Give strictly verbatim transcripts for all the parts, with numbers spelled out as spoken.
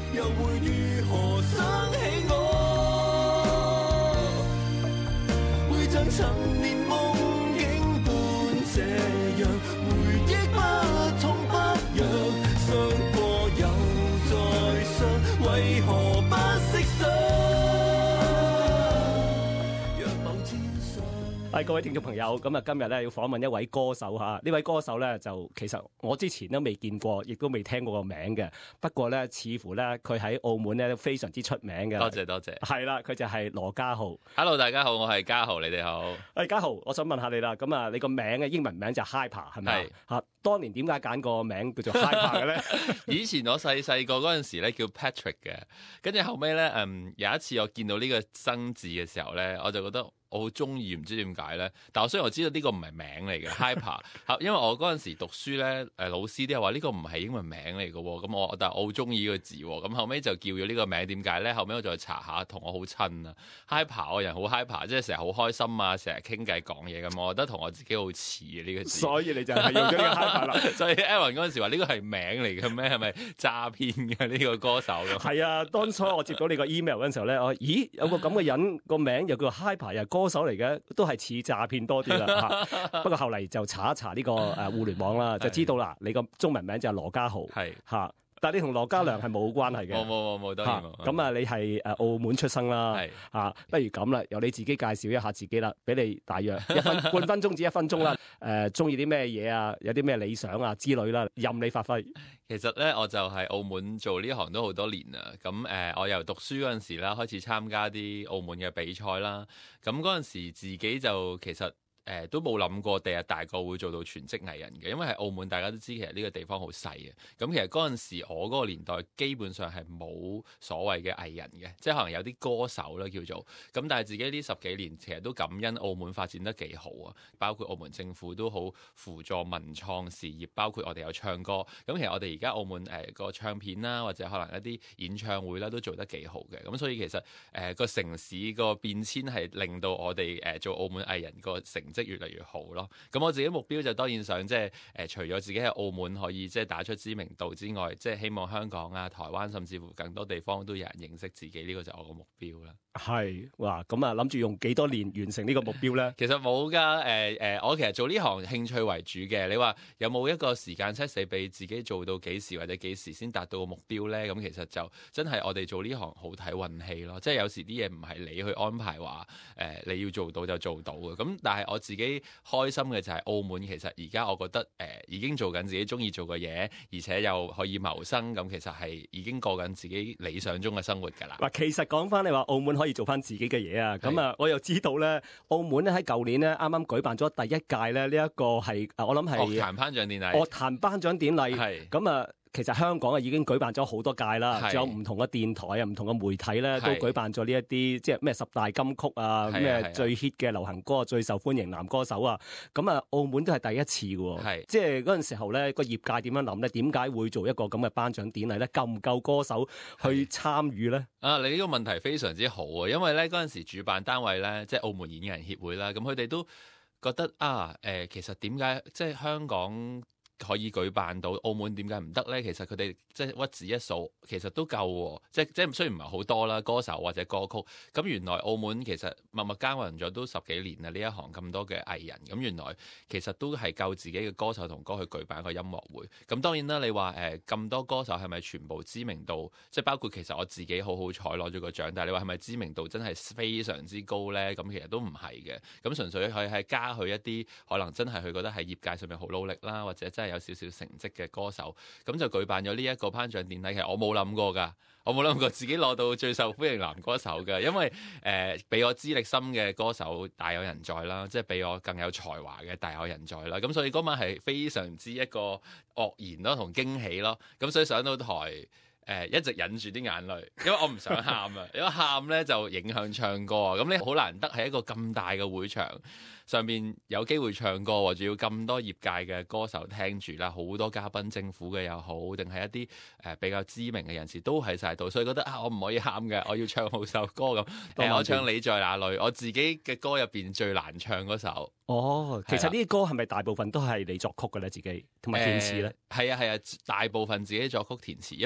又會如何想起我？會像陳年夢境般這樣，回憶不痛不癢，傷過又再傷，為何不識想？ 係各位聽眾朋友，咁啊今日咧要訪問一位歌手嚇，呢位歌手咧就其實我之前都未見過，亦都未聽過個名嘅。不過咧，似乎咧佢喺澳門咧非常之出名嘅。 多謝多謝。 係啦，佢就係羅家豪。 Hello， 大家好，我係家豪，你哋好。 誒，家豪，我想問下你啦，咁啊，你個名嘅英文名就 Hyper 係咪？係嚇。當年點解揀個名叫做 Hyper 嘅咧？ 以前我細細個嗰陣時咧叫 Patrick 嘅，跟住後尾咧，嗯，有一次我見到呢個生字嘅時候咧，我就覺得我好中意，唔知點解咧。但我雖然我知道呢個唔係名嚟嘅 Hyper，因為我嗰陣時讀書咧，誒老師都係話呢個唔係英文名嚟嘅喎。咁我但係我好中意呢個字喎。咁後尾就叫咗呢個名，點解咧？後尾我再查下，同我好親啊。Hyper 我人好 Hyper，即係成日好開心啊，成日傾偈講嘢咁。我覺得同我自己好似啊呢個字。所以你就係用咗呢個 Hyper 啦。所以 Aaron 嗰陣時話呢個係名嚟嘅咩？係咪詐騙嘅呢個歌手咁？係啊，當初我接到你個 email 嗰陣時候咧，我咦有個咁嘅人個名又叫 Hyper，又係歌手嚟嘅，都係似詐騙多啲啦。不過後嚟就查一查呢個誒互聯網啦，就知道啦，你個中文名就係羅家豪。係嚇。但係你同羅嘉良係冇關係嘅，冇冇冇冇，當然冇。咁啊，你係誒澳門出生啦，係啊，不如咁啦，由你自己介紹一下自己啦，俾你大約一分半分鐘至一分鐘啦。誒，中意啲咩嘢啊？有啲咩理想啊之類啦，任你發揮。 其實咧，我就喺澳門做呢行都好多年啦。咁誒、呃，我由讀書嗰陣時啦，開始參加啲澳門嘅比賽啦。咁嗰陣時自己就其實。誒、呃、都冇諗過第日大個會做到全職藝人嘅，因為喺澳門大家都知其實呢個地方好細嘅。咁其實嗰陣時我嗰個年代基本上係冇所謂嘅藝人嘅，即係可能有啲歌手啦叫做。咁但係自己呢十幾年其實都感恩澳門發展得幾好啊，包括澳門政府都好輔助文創事業，包括我哋有唱歌。咁其實我哋而家澳門誒、呃、個唱片啦，或者可能一啲演唱會啦，都做得幾好嘅。咁所以其實誒個、呃、城市個變遷係令到我哋誒、呃、做澳門藝人個成績越嚟越好咯。咁我自己目標就當然想即係誒，除咗自己喺澳門可以即係打出知名度之外，即係希望香港啊、台灣甚至乎更多地方都有人認識自己，呢、這個就係我個目標啦。係哇，咁啊諗住用幾多年完成呢個目標咧？其實冇㗎，誒、呃、誒、呃，我其實做呢行興趣為主嘅。你話有冇一個時間 set 死俾自己做到幾時或者幾時先達到個目標咧？咁其實就真係我哋做呢行好睇運氣咯。即係有時啲嘢唔係你去安排話誒、呃、你要做到就做到嘅。咁但係我自己開心嘅就係澳門，其實而家我覺得誒、呃、已經做緊自己中意做嘅嘢，而且又可以謀生，咁其實係已經過緊自己理想中嘅生活㗎啦。嗱，其實講翻你話澳門可以做翻自己嘅嘢啊，咁啊我又知道咧，澳門咧喺舊年咧啱啱舉辦咗第一屆咧呢一個係我諗係樂壇頒獎典禮，樂壇頒獎典禮係咁啊。其實香港啊已經舉辦咗好多屆啦，仲有唔同嘅電台啊、唔同嘅媒體咧都舉辦咗呢一啲即係咩十大金曲啊、咩最 hit 嘅流行歌、最受歡迎男歌手啊，咁啊澳門都係第一次嘅喎，即係嗰陣時候咧個業界點樣諗咧？點解會做一個咁嘅頒獎典禮咧？夠唔夠歌手去參與咧？啊，你呢個問題非常之好啊，因為咧嗰陣時主辦單位咧即係澳門演藝人協會啦，咁佢哋都覺得啊誒、呃，其實點解即係香港可以舉辦到，澳門點解唔得呢？其實佢哋即係屈指一數，其實都夠喎。即即係雖然唔係好多啦，歌手或者歌曲。咁原來澳門其實默默耕耘咗都十幾年啦，呢一行咁多嘅藝人。咁原來其實都係夠自己嘅歌手同歌去舉辦一個音樂會。咁當然啦，你話誒咁多歌手係咪全部知名度？即係包括其實我自己好好彩攞咗個獎，但係你話係咪知名度真係非常之高呢？咁其實都唔係嘅。咁純粹佢係加佢一啲可能真係佢覺得喺業界上面好努力啦，或者真係有少少成績嘅歌手，咁就舉辦咗呢一個頒獎典禮。其實我冇諗過㗎，我冇諗過自己攞到最受歡迎男歌手㗎，因為誒比我資歷深嘅歌手大有人在啦，即係比我更有才華嘅大有人在啦。咁所以嗰晚係非常之一個愕然咯，同驚喜咯。咁所以上到台誒、呃、一直忍住啲眼淚，因為我唔想喊啊，因為喊咧就影響唱歌啊。咁你好難得喺一個咁大嘅會場上面有機會唱歌喎，仲要咁多業界嘅歌手聽住啦，好多嘉賓，政府嘅又好，定係一啲誒、呃、比較知名嘅人士都喺晒度，所以覺得啊，我唔可以喊嘅，我要唱好首歌咁。誒、呃，我唱你在哪裏，我自己嘅歌入邊最難唱嗰首。哦，其實呢啲歌係咪大部分都係你作曲嘅咧？自己同埋填詞咧？係啊係啊，大部分自己作曲填詞，因為我係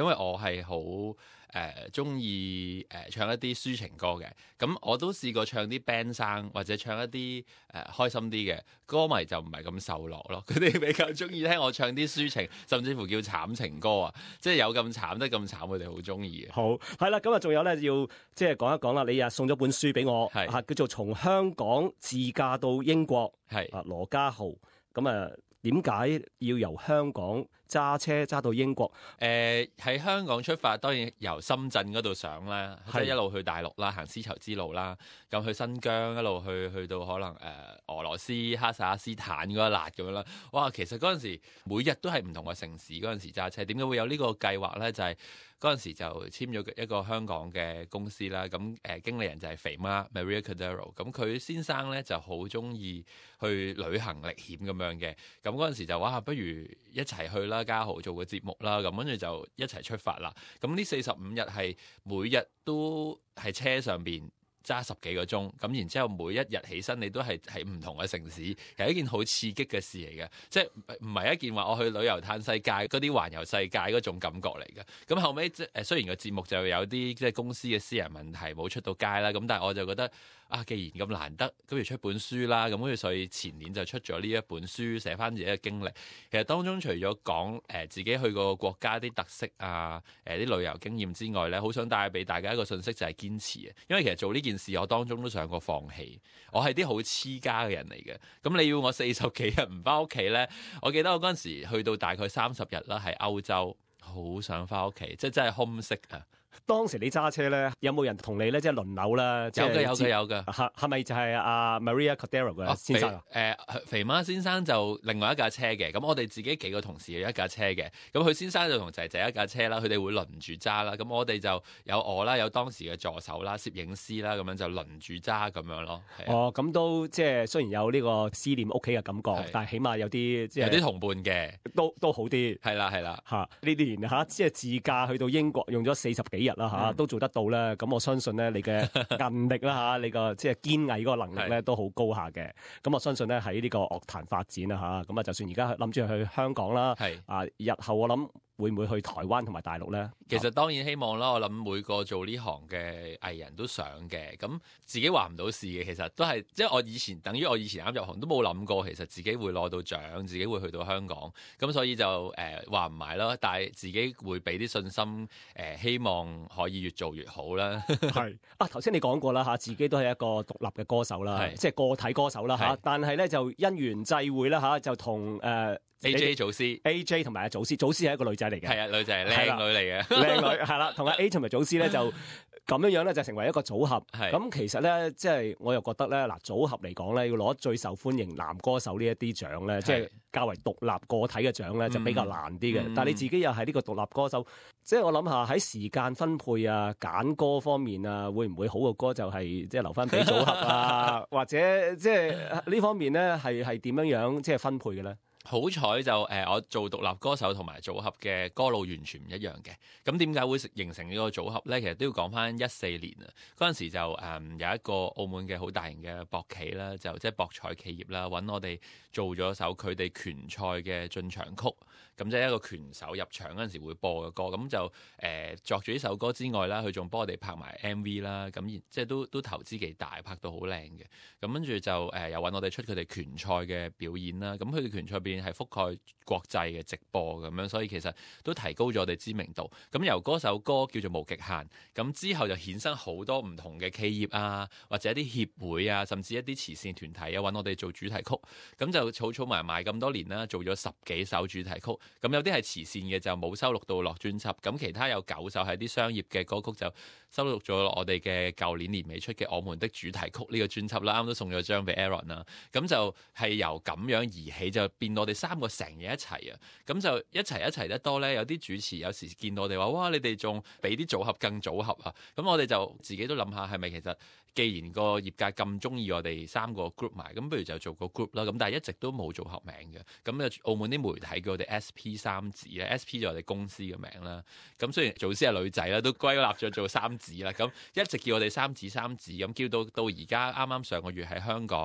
係好誒中意誒唱一啲抒情歌嘅。咁我都試過唱啲 band 生或者唱一啲誒、呃、開心啲嘅，歌迷就唔係咁受落咯。佢哋比較中意聽我唱啲抒情，甚至乎叫慘情歌啊，即係有咁慘得咁慘，佢哋好中意嘅。 好係啦，咁啊仲有咧要即係講一講啦。你啊送咗本書俾我，係係叫做《從香港自駕到英國》， 係啊羅家豪。咁啊點解要由香港揸車揸到英國？ 誒喺、呃、香港出發，當然由深圳嗰度上啦，即係係一路去大陸啦，行絲綢之路啦，咁去新疆一路去去到可能誒、呃、俄羅斯哈薩克斯坦嗰一辣咁樣啦。哇！其實嗰陣時每日都係唔同嘅城市，嗰陣時揸車點解會有呢個計劃咧？就係嗰陣時就簽咗一個香港嘅公司啦。咁誒、呃、經理人就係肥媽 Maria Cordero。咁佢先生咧就好中意去旅行歷險咁樣嘅。咁嗰陣時就哇，不如一齊去啦，家豪做個節目啦。咁跟住就一齊出發啦。咁呢四十五日係每日都喺車上邊揸十幾個鐘，咁然之後每一日起身你都係喺唔同嘅城市，係一件好刺激嘅事嚟嘅，即係唔係一件話我去旅遊嘆世界嗰啲環遊世界嗰種感覺嚟嘅。咁後尾，即誒雖然個節目就有啲即係公司嘅私人問題冇出到街啦，咁但係我就覺得啊，既然咁難得，不如出本書啦，咁跟住所以前年就出咗呢一本書，寫翻自己嘅經歷。其實當中除咗講誒自己去過國家啲特色啊，誒、呃、啲旅遊經驗之外咧，好想帶俾大家一個信息就係堅持嘅，因為其實做呢件事我當中都想過放棄，我係啲好黐家嘅人嚟嘅。咁你要我四十幾日唔翻屋企咧，我記得我嗰陣時去到大概三十日啦，喺歐洲，好想翻屋企，即係真係 homesick 啊！ 當時你揸車咧，有冇人同你咧即係輪流啦？ 有嘅有嘅有嘅， 係係咪就係阿 Maria Cordero 嘅先生啊？ 誒、呃、肥媽先生就另外一架車嘅，咁我哋自己幾個同事有一架車嘅，咁佢先生就同仔仔一架車啦，佢哋會輪住揸啦，咁我哋就有我啦，有當時嘅助手啦、攝影師啦，咁樣就輪住揸咁樣咯。 哦，咁都即係雖然有呢個思念屋企嘅感覺，但係起碼有啲即係有啲同伴嘅， 都都好啲。 係啦係啦嚇，呢年嚇即係自駕去到英國用咗四十幾日啦嚇，嗯、都做得到咧。咁我相信咧，你嘅韌力啦嚇，你個即係堅毅嗰個能力咧都好高下嘅。咁我相信咧喺呢個樂壇發展啦嚇，咁啊就算而家諗住去香港啦，係啊，日後我諗會唔會去台灣同埋大陸咧？ 其實當然希望啦，我諗每個做呢行嘅藝人都想嘅。咁自己話唔到事嘅，其實都係即係我以前等於我以前啱入行都冇諗過，其實自己會攞到獎，自己會去到香港。咁所以就誒話唔埋咯，但係自己會俾啲信心，誒、呃、希望可以越做越好啦。 係啊，頭先你講過啦嚇，自己都係一個獨立嘅歌手啦，即係個體歌手啦嚇。但係咧就因緣際會啦嚇，就同誒。呃 A J 祖師 A J 同埋阿祖師，祖師係一個女仔嚟嘅， 係啊，女仔靚女嚟嘅， 靚女係啦，同阿 A 同埋祖師咧就咁樣樣咧就成為一個組合。咁其實咧，即係我又覺得咧，嗱組合嚟講咧，要攞最受歡迎男歌手呢一啲獎咧，即係較為獨立個體嘅獎咧，就比較難啲嘅。嗯、但係你自己又係呢個獨立歌手，即係我諗下喺時間分配啊、揀歌方面啊，會唔會好嘅歌就係即係留翻俾組合啊，或者即係呢方面咧係係點樣樣即係分配嘅咧？ 好彩就誒、呃，我做獨立歌手同埋組合嘅歌路完全唔一樣嘅。咁點解會形成呢個組合咧？其實都要講翻一四年啊。嗰陣時就誒、嗯、有一個澳門嘅好大型嘅博企啦，就即係博彩企業啦，揾我哋做咗首佢哋拳賽嘅進場曲。咁即係一個拳手入場嗰陣時會播嘅歌。咁就誒、呃、作住呢首歌之外啦，佢仲幫我哋拍埋 M V 啦。咁即係都都投資幾大，拍到好靚嘅。咁跟住就誒、呃、又揾我哋出佢哋拳賽嘅表演啦。咁佢哋拳賽表演係覆蓋國際嘅直播咁樣，所以其實都提高咗我哋知名度。咁由嗰首歌叫做無極限，咁之後就衍生好多唔同嘅企業啊，或者一啲協會啊，甚至一啲慈善團體啊，揾我哋做主題曲。咁就儲儲埋埋咁多年啦，做咗十幾首主題曲。咁有啲係慈善嘅就冇收錄到落專輯，咁其他有九首係啲商業嘅歌曲就收錄咗我哋嘅舊年年尾出嘅《我們的主題曲》呢個專輯啦。啱都送咗張俾 Aaron 啦。咁就係由咁樣而起，就變到我哋三個成日一齊啊。咁就一齊一齊得多咧，有啲主持有時見到我哋話：哇！你哋仲比啲組合更組合啊！咁我哋就自己都諗下，係咪其實既然個業界咁中意我哋三個 group 埋，咁不如就做個 group 啦。咁但係一直都冇組合名嘅。咁啊，澳門啲媒體叫我哋 S P 三子咧 ，S P 就我哋公司嘅名啦。咁雖然祖師係女仔啦，都歸納咗做三子啦。咁一直叫我哋三子三子，咁叫到到而家啱啱上個月喺香港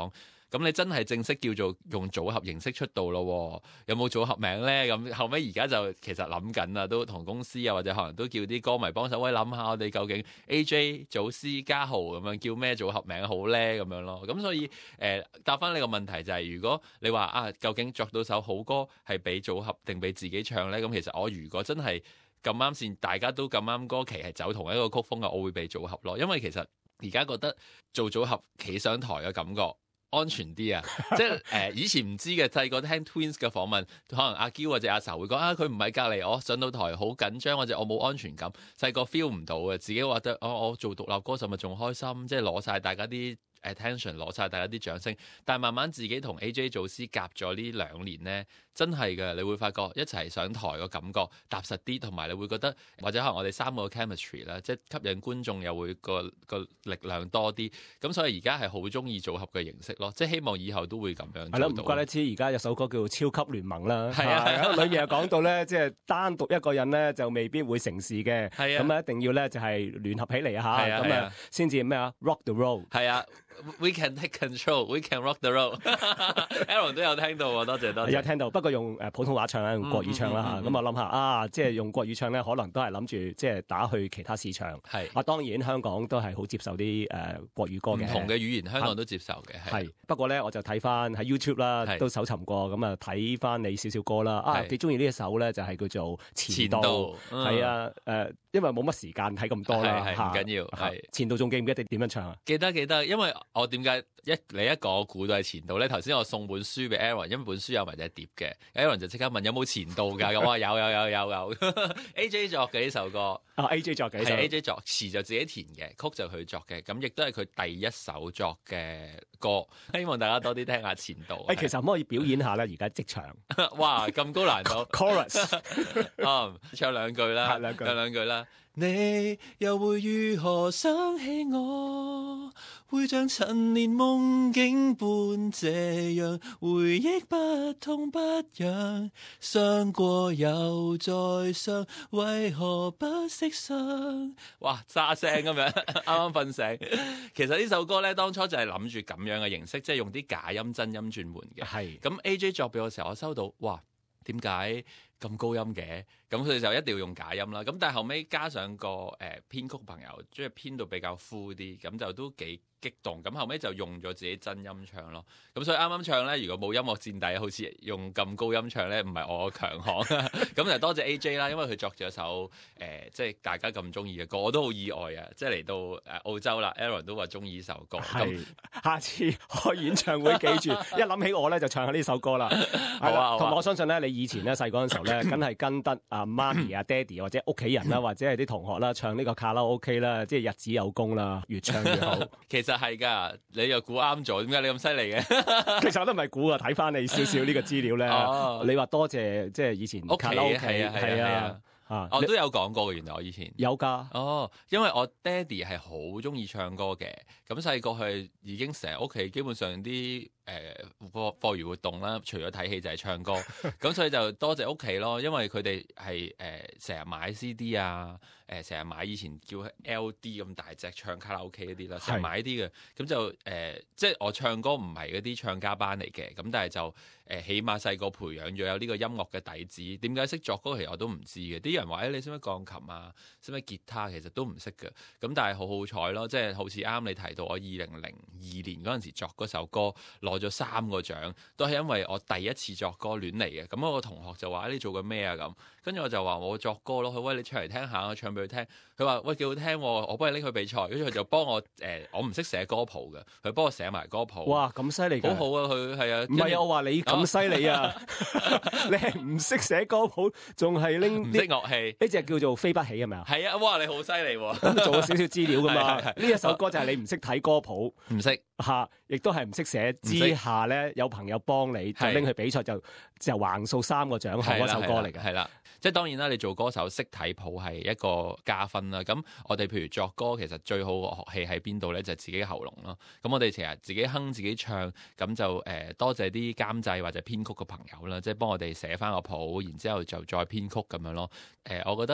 咁你真係正式叫做用組合形式出道咯，有冇組合名咧？咁後尾而家就其實諗緊啦，都同公司啊或者可能都叫啲歌迷幫手，喂諗下我哋究竟 A J 祖師嘉豪咁樣叫咩組合名好咧？咁樣咯。咁所以誒、呃、答翻你個問題就係、是，如果你話啊究竟作到首好歌係俾組合定俾自己唱咧？咁其實我如果真係咁啱先，大家都咁啱歌期係走同一個曲風嘅，我會俾組合咯。因為其實而家覺得做組合企上台嘅感覺安全啲啊！即係誒、呃、以前唔知嘅，細個聽 Twins 嘅訪問，可能阿嬌或者阿愁會講啊，佢唔係隔離我上到台好緊張，或者我冇安全感，細個 feel 唔到嘅，自己覺得哦，我做獨立歌手咪仲開心，即係攞晒大家啲attention， 攞晒大家啲掌聲。但係慢慢自己同 A J 祖師夾咗呢兩年呢，真係嘅，你會發覺一齊上台個感覺踏實啲，同埋你會覺得或者可能我哋三個 chemistry 啦，即係吸引觀眾又會個個力量多啲。咁所以而家係好中意組合嘅形式咯，即係希望以後都會咁樣做到。 係咯，唔怪得知而家有首歌叫做《超級聯盟》啦。 係啊， 裏面又講到咧，即係單獨一個人咧就未必會成事嘅。係啊，咁啊一定要咧就係聯合起嚟啊嚇，咁啊先至咩啊 rock the road。 係啊。We can take control, we can rock the road 。Aaron 都有聽到喎，多謝多謝。 有聽到，不過用誒普通話唱啦，用國語唱啦嚇。咁、嗯嗯嗯、我諗下啊，即係用國語唱咧，可能都係諗住即係打去其他市場。係啊，當然香港都係好接受啲誒、呃、國語歌嘅。唔同嘅語言，香港都接受嘅。係、啊、不過咧，我就睇翻喺 YouTube 啦，都搜尋過，咁啊睇翻你少少歌啦。啊，幾中意呢一首咧，就係、是、叫做前度。前度係、嗯、啊，誒、呃，因為冇乜時間睇咁多啦，唔緊要。係前度仲記唔記得點樣唱啊？記得記得，因為我點解一你一個估到係前度咧？頭先我送本書俾 Aaron，因為本書有埋隻碟嘅 ，Aaron 就即刻問有冇前度㗎？咁我話有有有有有，A J 作嘅呢首歌，啊 A J 作嘅，係 A J 作，詞就自己填嘅，曲就佢作嘅，咁亦都係佢第一首作嘅歌。希望大家多啲聽下前度。誒，其實可唔可以表演下咧？而家即場，哇咁高難度，chorus， 啊，唱兩句啦，兩句，唱兩句啦。你又會如何想起我？會像陳年夢境般這樣，回憶不痛不癢，傷過又再傷，為何不識傷？哇，沙聲咁樣，啱啱瞓醒。其實呢首歌咧，當初就係諗住咁樣嘅形式，即係用啲假音真音轉換嘅。係咁 A J 作俾我嘅時候，我收到，哇，點解咁高音嘅？咁佢哋就一定要用假音啦。咁但係後尾加上個誒、呃、編曲朋友，即係編到比較 full 啲，咁就都幾激動。咁後尾就用咗自己真音唱咯。咁所以啱啱唱咧，如果冇音樂墊底，好似用咁高音唱咧，唔係我嘅強項。咁就多謝 A J 啦，因為佢作咗首誒、呃，即係大家咁中意嘅歌，我都好意外啊！即係嚟到誒澳洲啦 ，Aaron 都話中意呢首歌。係，下次開演唱會記住，一諗起我咧就唱下呢首歌啦。好啊，同埋我相信咧，你以前咧細個嗰陣時候咧，梗係跟得啊媽咪啊、爹哋或者屋企人啦，或者係啲同學啦，唱呢個卡拉 OK 啦，即係日子有功啦，越唱越好。其實係㗎，你又估啱咗，點解你咁犀利嘅？其實我都唔係估啊，睇翻你少少呢個資料咧。哦、你話多謝即係以前卡拉 OK 係啊係啊。啊！我都有講過嘅，原來我以前有㗎。哦，因為我爹哋係好中意唱歌嘅，咁細個係已經成日屋企基本上啲誒課課餘活動啦，除咗睇戲就係唱歌，咁所以就多謝屋企咯，因為佢哋係誒成日買 C D 啊，誒成日買以前叫 L D 咁大隻唱卡拉 OK 嗰啲啦，成日買啲嘅，咁就誒、呃、即係我唱歌唔係嗰啲唱家班嚟嘅，咁但係就誒、呃、起碼細個培養咗有呢個音樂嘅底子。點解識作歌其實我都唔知嘅，啲人話誒你識唔識鋼琴啊，識唔識吉他，其實都唔識嘅。咁但係好好彩咯，即係好似啱你提到我二零零二年嗰陣時作嗰首歌攞咗三個獎，都係因為我第一次作歌亂嚟嘅。咁我個同學就話你做緊咩啊咁，跟住我就話我作歌咯。佢喂，你唱嚟聽下，我唱俾佢聽。佢話喂幾好聽喎，我幫你拎去比賽。跟住佢就幫我誒、呃，我唔識寫歌譜嘅，佢幫我寫埋歌譜。哇，咁犀利！好好啊，佢係啊，唔係啊，我話你咁犀利啊，你係唔識寫歌譜，仲係拎唔識樂器？呢隻叫做飛不起係咪啊？係啊，哇，你好犀利喎！咁做咗少少資料噶嘛？呢一首歌就係你唔識睇歌譜，唔識嚇，亦都係唔識寫之下咧，有朋友幫你就拎去比賽，就就橫掃三個獎項嗰首歌嚟嘅。係啦，即係當然啦，你做歌手識睇譜係一個加分啦。咁我哋譬如作歌，其實最好嘅樂器喺邊度咧？就係、是、自己喉嚨咯。咁我哋成日自己哼自己唱，咁就誒、呃、多謝啲監製或者編曲嘅朋友啦，即係幫我哋寫翻個譜，然之後就再編曲咁樣咯。誒、呃，我覺得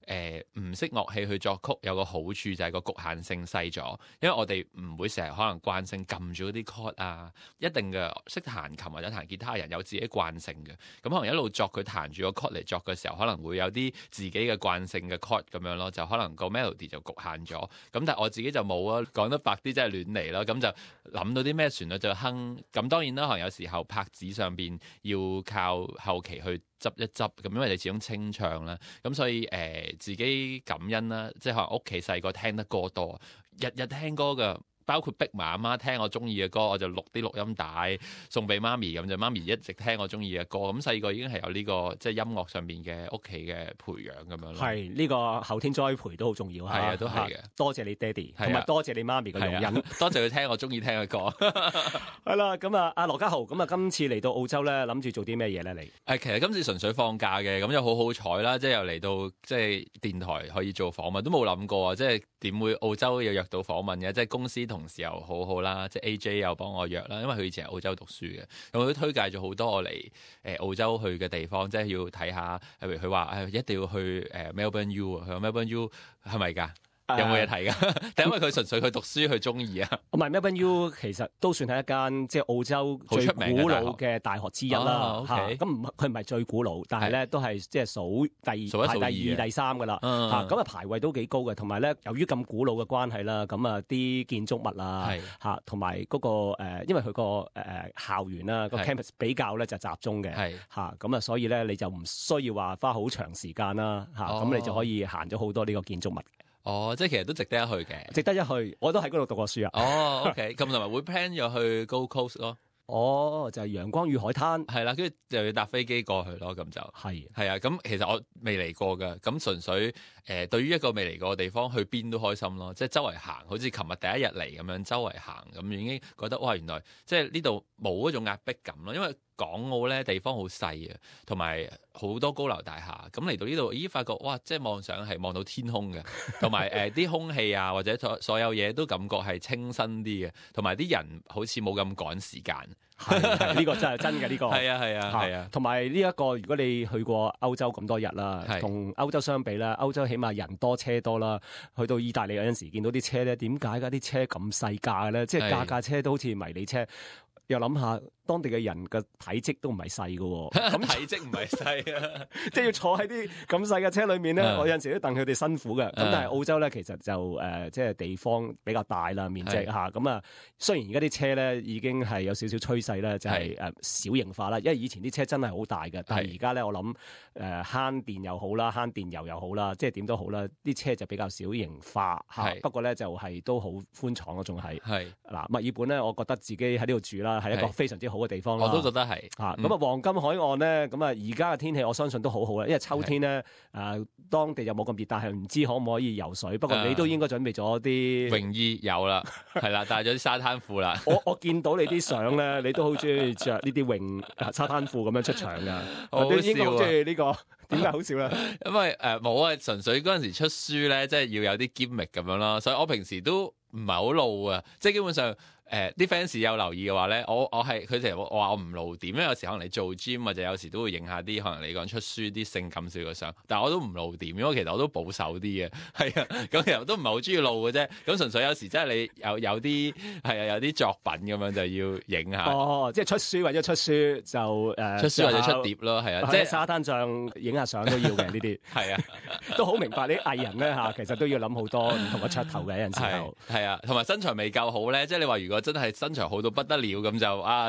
誒唔識樂器去作曲有個好處就係個局限性細咗，因為我哋唔會成日可能慣性撳住嗰啲 chord 啊，一定嘅識彈琴或者彈吉他人有自己慣性嘅，咁可能一路作佢彈住個 chord 嚟作嘅時候，可能會有啲自己嘅慣性嘅 chord 咁樣咯，就可能個 melody 就局限咗。咁但係我自己就冇啊，講得白啲真係亂嚟咯，咁就諗到啲咩旋律就哼。咁當然啦，可能有時候拍子上邊要靠後期去執一執，咁因為你始終清唱啦，咁所以誒、呃、自己感恩啦，即係可能屋企細個聽得歌多，日日聽歌㗎。包括逼埋阿媽聽我中意嘅歌，我就錄啲錄音帶送俾媽咪，咁就媽咪一直聽我中意嘅歌。咁細個已經係有呢、這個即係音樂上面嘅屋企嘅培養咁樣咯。係呢、這個後天栽培都好重要嚇。 係啊，都係嘅。 多謝你爹哋，同埋多謝你媽咪嘅容忍。 多謝佢聽我中意聽嘅歌。 係啦，咁啊，阿羅家豪，咁啊，今次嚟到澳洲咧，諗住做啲咩嘢咧？你誒，其實今次純粹放假嘅，咁就好好彩啦，即係又嚟到即係電台可以做訪問，都冇諗過啊！即係點會澳洲又約到訪問嘅？即係公司同事又好好啦，即係 A J 又幫我約啦，因為佢以前喺澳洲讀書嘅，咁佢都推介咗好多我嚟誒澳洲去嘅地方，即係要睇下，例如佢話誒一定要去誒 Melbourne U 啊，佢話 Melbourne U 係咪㗎？有冇嘢睇㗎？定因為佢純粹佢讀書佢中意啊？ 唔係 Melbourne U 其實都算係一間即係澳洲最古老嘅大學之一啦。咁唔佢唔係最古老，但係咧都係即係數第二、數一數二、第二、第三㗎啦。嚇咁啊排位都幾高嘅，同埋咧由於咁古老嘅關係啦，咁啊啲建築物啊嚇，同埋嗰個誒，因為佢個誒校園啦個 campus 比較咧就集中嘅嚇，咁啊所以咧你就唔需要話花好長時間啦嚇，咁你就可以行咗好多呢個建築物。 哦，即係其實都值得一去嘅， 值得一去，我都喺嗰度讀過書啊。 哦，OK，咁同埋會 plan 咗去 Gold Coast 咯。 哦，就係、是、陽光與海灘， 係啦，跟住就要搭飛機過去咯，咁就係係啊。咁其實我未嚟過㗎，咁純粹誒、呃、對於一個未嚟過嘅地方，去邊都開心咯。即係周圍行，好似琴日第一日嚟咁樣，周圍行咁已經覺得哇，原來即係呢度冇嗰種壓迫感咯，因為港澳咧地方好細啊，同埋好多高樓大廈，咁嚟到呢度，咦，發覺哇，即係望上係望到天空嘅，同埋誒啲空氣啊，或者所所有嘢都感覺係清新啲嘅，同埋啲人好似冇咁趕時間。 係呢、呢個真係真嘅呢、呢個。 係啊係啊係啊。 同埋呢一個，如果你去過歐洲咁多日啦，同歐洲相比啦，歐洲起碼人多車多啦。去到意大利有陣時見到啲車咧，點解㗎啲車咁細架嘅咧？即係架架車都好似迷你車。又諗下當地嘅人嘅體積都唔係細嘅喎，咁體積唔係細啊， 即係要坐喺啲咁細嘅車裏面咧，我有陣時都戥佢哋辛苦嘅。咁但係澳洲咧，其實就誒即係地方比較大啦，面積嚇。咁啊，雖然而家啲車咧已經係有少少趨勢咧，就係誒小型化啦。因為以前啲車真係好大嘅，但係而家咧我諗誒慳電又好啦，慳電油又好啦，即係點都好啦，啲車就比較小型化嚇。不過咧就係都好寬敞咯，仲係。係嗱，墨爾本咧，我覺得自己喺呢度住啦。係一個非常之好嘅地方啦， 我都覺得係嚇。咁啊，黃金海岸咧，咁啊，而家嘅天氣我相信都好好啦，因為秋天咧，誒、呃，當地又冇咁熱，但係唔知可唔可以游水。不過你都應該準備咗啲泳衣有啦，係啦，帶咗啲沙灘褲啦。 我我見到你啲相咧，你都好中意着呢啲泳沙灘褲咁樣出場㗎。 好笑啊！ 應該好中意呢個。點解好笑咧？ 因為誒冇啊，純粹嗰陣時出書咧，即係要有啲 gimmick 咁樣咯。所以我平時都唔係好露啊，即係基本上。誒啲 fans 有留意嘅話咧，我我係佢哋我話我唔露點，因為有時可能你做 gym 或者有時都會影下啲可能你講出書啲性感少嘅相，但係我都唔露點，因為其實我都保守啲嘅，係啊，咁其實都唔係好中意露嘅啫。咁純粹有時真係你有有啲係啊有啲作品咁樣就要影下。哦， 即係出書或者出書就誒、呃、 出書或者出碟咯，係啊，即係沙灘上影下相都要嘅呢啲。係啊，都好明白啲藝人咧嚇，其實都要諗好多唔同嘅噱頭嘅有陣時候。 係啊，同埋身材未夠好咧，即係你話如果真係身材好到不得了咁就啊，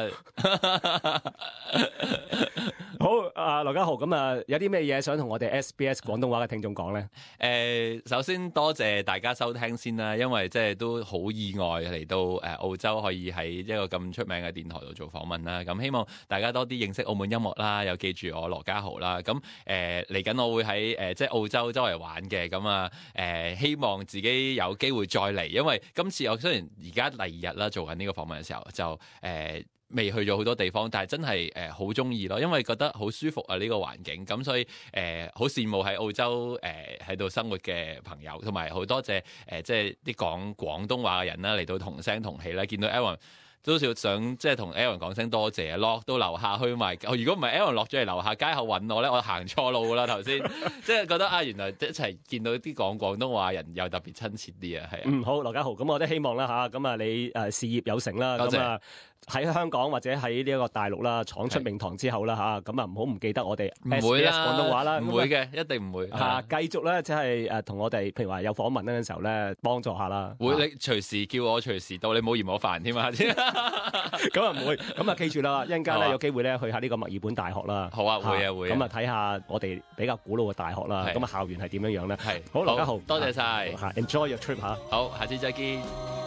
好啊，羅家豪咁啊，有啲咩嘢想同我哋 S B S 廣東話嘅聽眾講咧？誒、 呃，首先多謝大家收聽先啦，因為即係都好意外嚟到誒澳洲可以喺一個咁出名嘅電台度做訪問啦。咁希望大家多啲認識澳門音樂啦，又記住我羅家豪啦。咁誒嚟緊我會喺誒、呃、即係澳洲周圍玩嘅，咁啊誒希望自己有機會再嚟，因為今次我雖然而家第二日啦做緊呢個訪問嘅時候就誒。呃未去咗好多地方，但係真係誒好中意咯，因為覺得好舒服啊呢、這個環境，咁所以誒好羨慕喺澳洲誒喺度生活嘅朋友，同埋好多謝誒、呃、即係啲講廣東話嘅人啦嚟到同聲同氣啦，見到 Aaron 都少想即係同 Aaron 講聲多謝，落到樓下去埋。如果唔係 Aaron 落咗嚟樓下街口揾我咧，我行錯路噶啦頭先，即係覺得啊，原來一齊見到啲講廣東話人又特別親切啲啊，係啊。 嗯，好，羅家豪，咁我都希望啦吓，咁啊你誒事業有成啦，咁啊喺香港或者喺呢一個大陸啦，闖出名堂之後啦吓，咁啊唔好唔記得我哋 S B S 廣東話啦， 唔會嘅，一定唔會嚇，繼續咧即係誒同我哋，譬如話有訪問嗰陣時候咧，幫助下啦。 會，你隨時叫我隨時到，你冇嫌我煩添啊！ 咁啊唔會，咁啊記住啦，一陣間咧有機會咧去下呢個墨爾本大學啦。 好啊，會啊會啊。 咁啊睇下我哋比較古老嘅大學啦，咁啊校園係點樣樣咧？ 係。 好，羅家豪， 多謝晒。 嚇 ，enjoy your trip 嚇。 好，下次再見。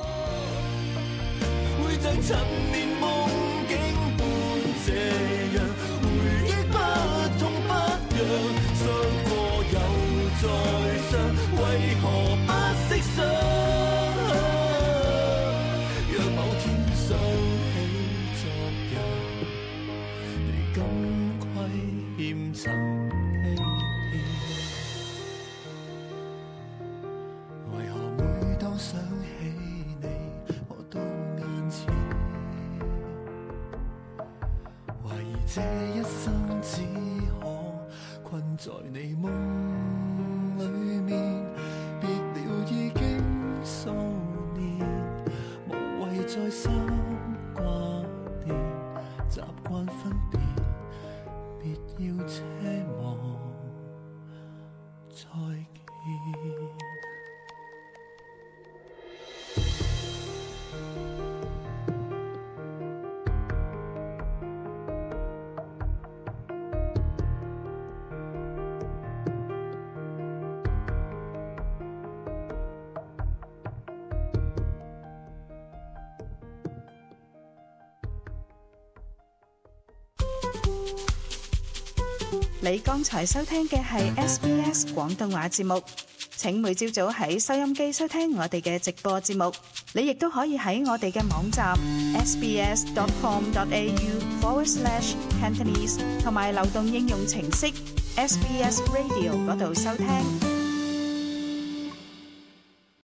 會像陳年夢境般這樣，回憶不痛不癢，傷過又再傷，為何不識傷？若某天想起昨日，你感虧欠曾欺騙，為何每當想起你，我都面前，懷疑這一生只可困在你夢裏面，別了已經數年，無謂再三掛念，習慣分別，別要奢望再見。 你剛才收聽嘅係 S B S 廣東話節目，請每朝早喺收音機收聽我哋嘅直播節目。你亦都可以喺我哋嘅網站 sbs.com.au forward slash Cantonese 同埋流動應用程式 S B S Radio 嗰度收聽。